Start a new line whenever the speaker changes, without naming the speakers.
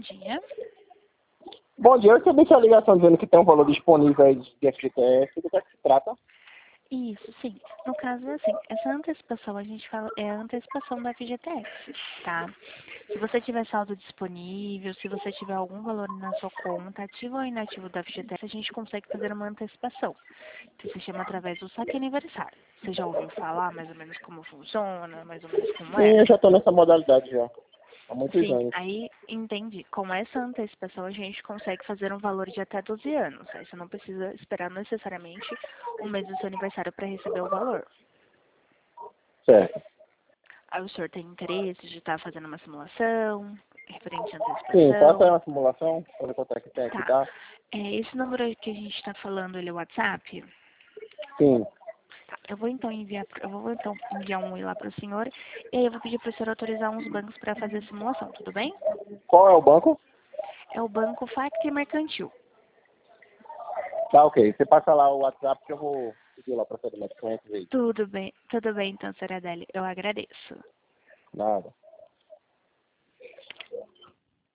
dia.
Bom dia, eu recebi sua ligação dizendo que tem um valor disponível aí de FGTS. Do que é que se trata?
Isso, sim. No caso, assim, essa antecipação, a gente fala, é a antecipação do FGTS, tá? Se você tiver saldo disponível, se você tiver algum valor na sua conta, ativo ou inativo do FGTS, a gente consegue fazer uma antecipação, que se chama através do saque aniversário. Você já ouviu falar mais ou menos como funciona, mais ou menos como é?
Sim, eu já estou nessa modalidade já. Há muitos
Sim,
anos.
aí entendi. Com essa antecipação a gente consegue fazer um valor de até 12 anos. Aí você não precisa esperar necessariamente o mês do seu aniversário para receber o valor.
Certo.
Aí o senhor tem interesse de estar fazendo uma simulação referente à
Sim, faça aí
antecipação?
uma simulação, para ver quanto é que tem que
Tá.
dar.
Esse número aí que a gente está falando, ele é o WhatsApp?
Sim.
Tá. Eu vou então enviar um oi lá para o senhor e aí eu vou pedir para o senhor autorizar uns bancos para fazer a simulação, tudo bem?
Qual é o banco?
É o Banco Facto Mercantil.
Tá, ok. Você passa lá o WhatsApp que eu vou pedir lá para saber mais clientes aí.
Tudo bem então, senhora Adélia. Eu agradeço.
Nada.